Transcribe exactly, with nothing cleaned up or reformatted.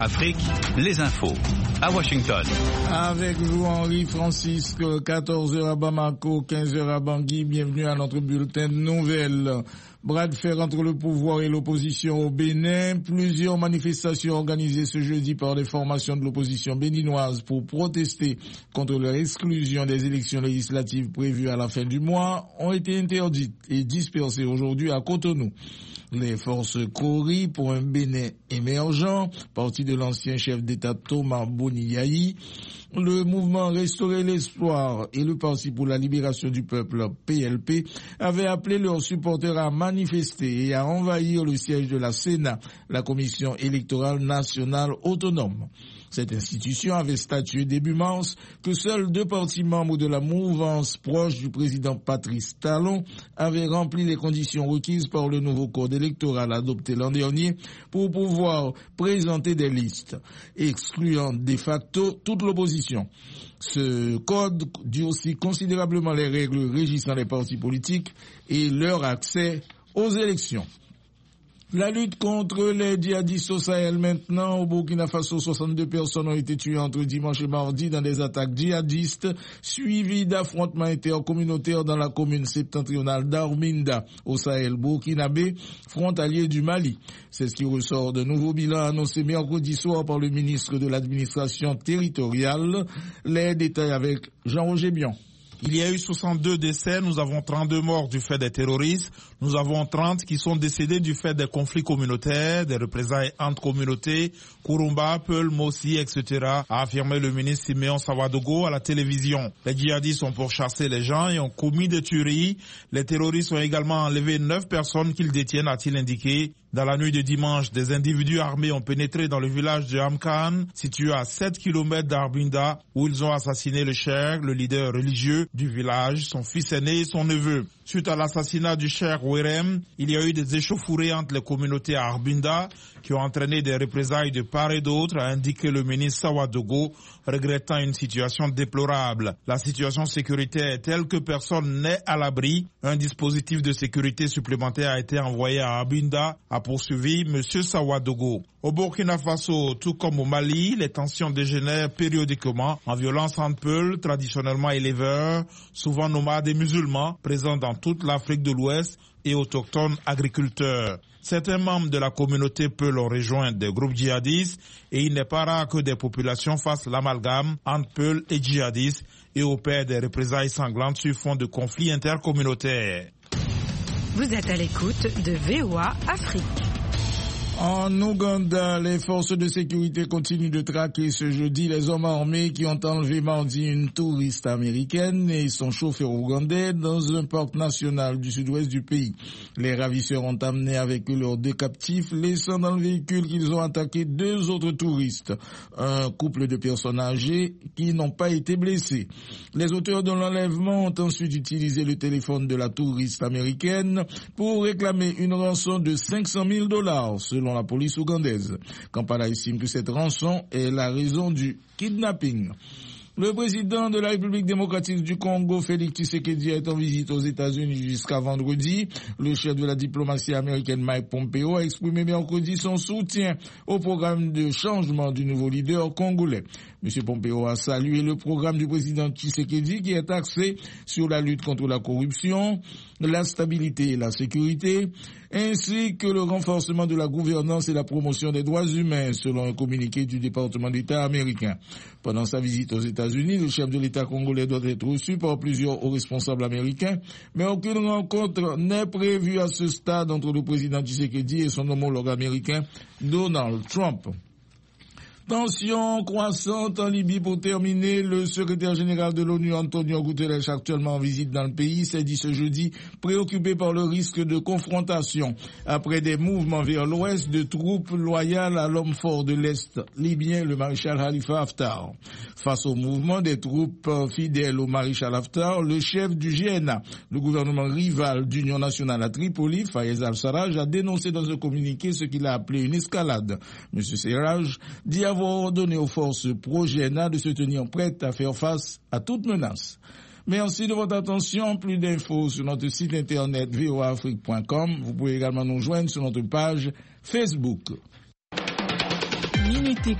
Afrique, les infos, à Washington. Avec vous, Henri Francisque, quatorze heures à Bamako, quinze heures à Bangui. Bienvenue à notre bulletin de nouvelles. Bras de fer entre le pouvoir et l'opposition au Bénin. Plusieurs manifestations organisées ce jeudi par des formations de l'opposition béninoise pour protester contre leur exclusion des élections législatives prévues à la fin du mois ont été interdites et dispersées aujourd'hui à Cotonou. Les forces Kori pour un Bénin émergent, parti de l'ancien chef d'État Thomas Boni-Yayi, le mouvement Restaurer l'espoir et le Parti pour la libération du peuple P L P avaient appelé leurs supporters à manifester et à envahir le siège de la Sénat, la commission électorale nationale autonome. Cette institution avait statué début mars que seuls deux partis membres de la mouvance proche du président Patrice Talon avaient rempli les conditions requises par le nouveau code électoral adopté l'an dernier pour pouvoir présenter des listes, excluant de facto toute l'opposition. Ce code durcit considérablement les règles régissant les partis politiques et leur accès aux élections. La lutte contre les djihadistes au Sahel maintenant. Au Burkina Faso, soixante-deux personnes ont été tuées entre dimanche et mardi dans des attaques djihadistes suivies d'affrontements intercommunautaires dans la commune septentrionale d'Arbinda au Sahel burkinabé, frontalier du Mali. C'est ce qui ressort de nouveaux bilans annoncés mercredi soir par le ministre de l'administration territoriale. Les détails avec Jean-Roger Bion. Il y a eu soixante-deux décès, nous avons trente-deux morts du fait des terroristes, nous avons trente qui sont décédés du fait des conflits communautaires, des représailles entre communautés, Kurumba, Peul, Mossi, et cetera, a affirmé le ministre Siméon Sawadogo à la télévision. Les djihadistes ont pourchassé les gens et ont commis des tueries. Les terroristes ont également enlevé neuf personnes qu'ils détiennent, a-t-il indiqué. Dans la nuit de dimanche, des individus armés ont pénétré dans le village de Amkan, situé à sept kilomètres d'Arbinda, où ils ont assassiné le cheikh, le leader religieux du village, son fils aîné et son neveu. Suite à l'assassinat du cheikh Werem, il y a eu des échauffourées entre les communautés à Arbinda qui ont entraîné des représailles de part et d'autre, a indiqué le ministre Sawadogo, regrettant une situation déplorable. La situation sécuritaire est telle que personne n'est à l'abri. Un dispositif de sécurité supplémentaire a été envoyé à Arbinda, a poursuivi M. Sawadogo. Au Burkina Faso, tout comme au Mali, les tensions dégénèrent périodiquement en violence entre Peuls, traditionnellement éleveurs, souvent nomades et musulmans, présents dans toute l'Afrique de l'Ouest et autochtones agriculteurs. Certains membres de la communauté Peul ont rejoint des groupes djihadistes et il n'est pas rare que des populations fassent l'amalgame entre Peul et djihadistes et opèrent des représailles sanglantes sur fond de conflits intercommunautaires. Vous êtes à l'écoute de V O A Afrique. En Ouganda, les forces de sécurité continuent de traquer ce jeudi les hommes armés qui ont enlevé mardi une touriste américaine et son chauffeur ougandais dans un parc national du sud-ouest du pays. Les ravisseurs ont amené avec eux leurs deux captifs, laissant dans le véhicule qu'ils ont attaqué deux autres touristes, un couple de personnes âgées qui n'ont pas été blessés. Les auteurs de l'enlèvement ont ensuite utilisé le téléphone de la touriste américaine pour réclamer une rançon de cinq cent mille dollars, selon la police ougandaise. Kampala estime que cette rançon est la raison du kidnapping. Le président de la République démocratique du Congo, Félix Tshisekedi, est en visite aux États-Unis jusqu'à vendredi. Le chef de la diplomatie américaine, Mike Pompeo, a exprimé mercredi son soutien au programme de changement du nouveau leader congolais. M. Pompeo a salué le programme du président Tshisekedi qui est axé sur la lutte contre la corruption, la stabilité et la sécurité, ainsi que le renforcement de la gouvernance et la promotion des droits humains, selon un communiqué du département d'État américain. Pendant sa visite aux États-Unis, le chef de l'État congolais doit être reçu par plusieurs hauts responsables américains, mais aucune rencontre n'est prévue à ce stade entre le président Tshisekedi et son homologue américain, Donald Trump. Tension croissante en Libye pour terminer. Le secrétaire général de l'ONU, Antonio Guterres, actuellement en visite dans le pays, s'est dit ce jeudi préoccupé par le risque de confrontation après des mouvements vers l'ouest de troupes loyales à l'homme fort de l'Est libyen, le maréchal Khalifa Haftar. Face au mouvement des troupes fidèles au maréchal Haftar, le chef du G N A, le gouvernement rival d'Union nationale à Tripoli, Fayez al-Sarraj, a dénoncé dans un communiqué ce qu'il a appelé une escalade. M. Sarraj dit avoir ordonné aux forces pro-G N A de se tenir prêtes à faire face à toute menace. Merci de votre attention. Plus d'infos sur notre site internet v o a afrique point com. Vous pouvez également nous joindre sur notre page Facebook. Unity